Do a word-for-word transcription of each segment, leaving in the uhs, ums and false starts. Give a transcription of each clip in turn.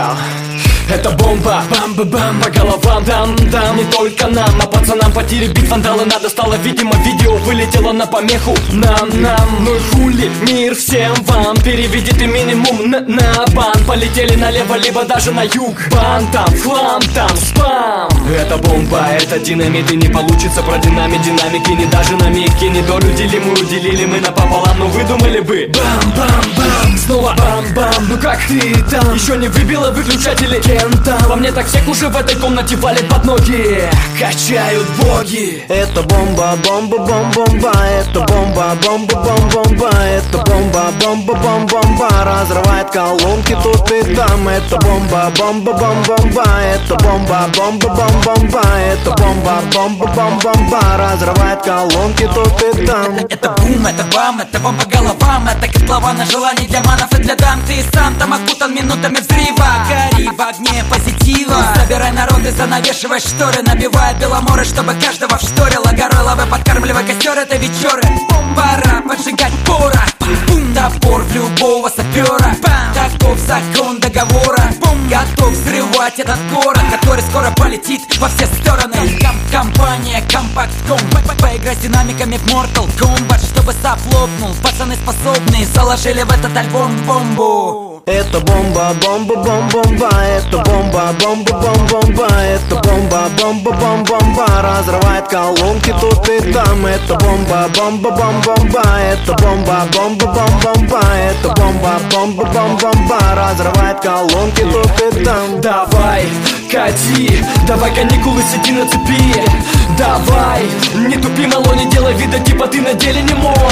Yeah. Это бомба, бам-бам-бам, по головам дам-дам. Не только нам, а пацанам по тире бить вандалы надо стало. Видимо, видео вылетело на помеху нам-нам. Ну и хули, мир всем вам. Переведи ты минимум на, на бан. Полетели налево, либо даже на юг. Бан там, хлам там, спам. Это бомба, это динамит. И не получится про динамит, динамики не даже на миг. И не долю делимую делили мы напополам. Но вы думали бы бам-бам-бам, снова бам-бам. Ну как ты там? Еще не выбила выключатели? Кента. Во мне так всех уже в этой комнате валит под ноги. Качают боги. Это бомба, бомба, бомба, бомба. Это бомба, бомба, бомба, бомба. Это бомба, бомба, бомба, бомба. Разрывает колонки тут и там. Это бомба, бомба, бомба, бомба. Это бомба, бомба, бомба, бомба. Это бомба, бомба, бомба, бомба. Разрывает колонки тут и там. Это, это бум, это бам, это бомба головам. Это котлован желаний для манов и для дам. Ты сам там окутан минутами взрыва. Гори в огне позитива. Собирай народ и занавешивай шторы. Набивай беломоры, чтобы каждого вшторило. Горой лавы, подкармливай костер, это вечеры. Пора поджигать порох. Топор в любого сапера. Таков закон договора. Готов взрывать этот город, который скоро полетит во все стороны. Ком Компания Compact Com. Поиграй с динамиками в Mortal Kombat, чтобы сап лопнул. Пацаны способны, заложили в этот альбом бомбу. Это бомба, бомба, бомба, бомба. Это бомба, бомба, бомба, бомба. Это бомба, бомба, бомба, бомба. Разрывает колонки тут и там. Это бомба, бомба, бомба, бомба. Это бомба, бомба, бомба, бомба. Это бомба, бомба, бомба, бомба. Разрывает колонки тут и там. Давай, кати, давай каникулы, сиди на цепи. Давай, не тупи, мало, не делай вида, типа ты на деле не мой.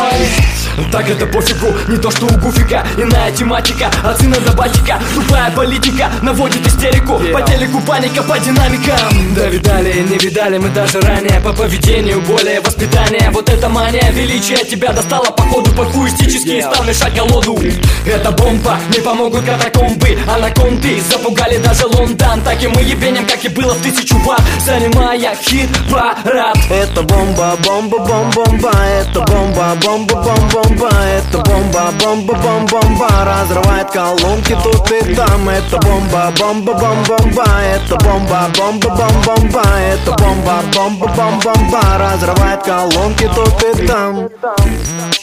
Так это пофигу, не то что у Гуфика. Иная тематика, от сына до батика. Тупая политика наводит истерику. yeah. По телеку паника, по динамикам. Да видали, не видали мы даже ранее. По поведению более воспитания. Вот эта мания величия тебя достала походу под хуистический yeah. Стал мешать колоду. Это бомба, не помогут катакомбы. Анаконды запугали даже Лондон. Так и мы ебенем, как и было в тысячу ватт, занимая хит-парад. Это бомба, бомба, бомба, бомба. Это бомба, бомба, бомба, бомба. Это бомба, бомба, бомба, бомба. Разрывает колонки тут и там. Это бомба, бомба, бомба, бомба. Это бомба, бомба, бомба, бомба. Это бомба, бомба, бомба, бомба. Разрывает колонки тут и там.